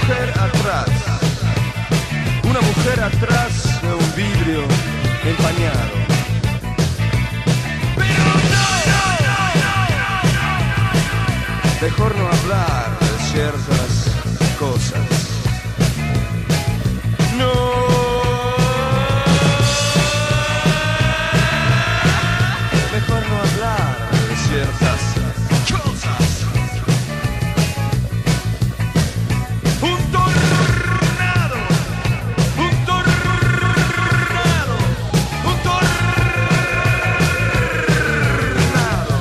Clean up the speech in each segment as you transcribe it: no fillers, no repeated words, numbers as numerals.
mujer atrás. Una mujer atrás de un vidrio empañado. Pero mejor no hablar de ciertas cosas. No. Mejor no hablar de ciertas cosas. Un tornado, un tornado, un tornado.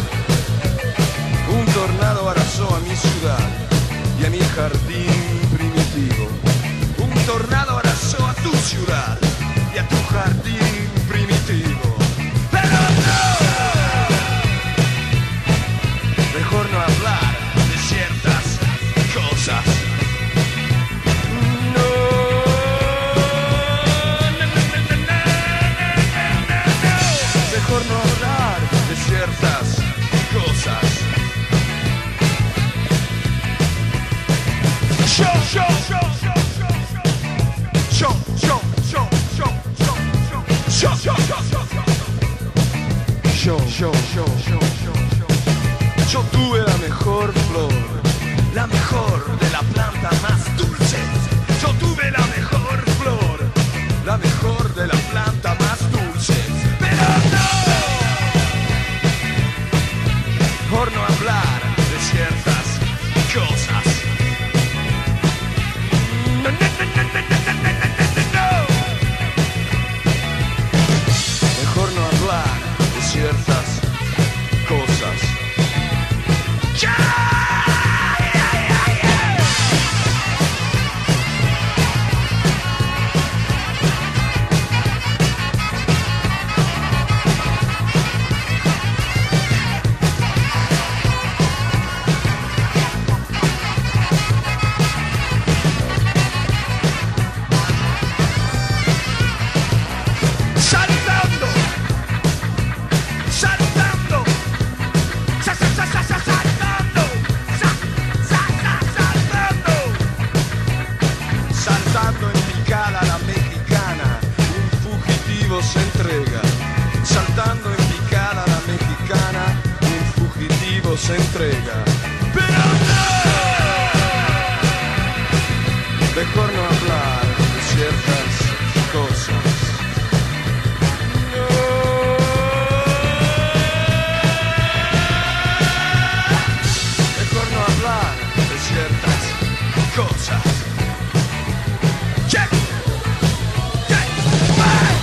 Un tornado arrasó a mi ciudad y a mi jardín primitivo. Un tornado arrasó a tu ciudad y a tu jardín primitivo. Pero no, mejor no hablar de ciertas cosas. No, mejor no hablar de ciertas cosas. Yo tuve la mejor flor, la mejor de la planta más dulce. Yo tuve la mejor flor, la mejor de la planta más dulce. Pero no, por no hablar de ciertas cosas. No, no, no, no, no, no, no, no. Mejor no hablar de ciertas cosas. Saltando, saltando, saltando en picada la mexicana, un fugitivo se entrega. Saltando en picada la mexicana, un fugitivo se entrega. Pero no, mejor no hablar de ciertas cosas. Mejor no hablar de ciertas cosas. Check. Check. Bye.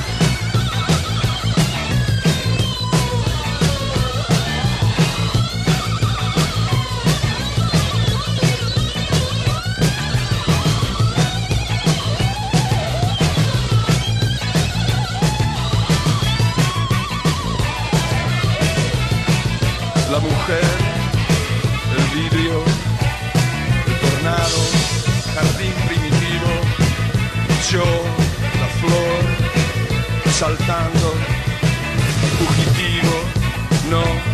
La mujer, el vidrio, el tornado, jardín primitivo, yo, la flor, saltando, fugitivo, no.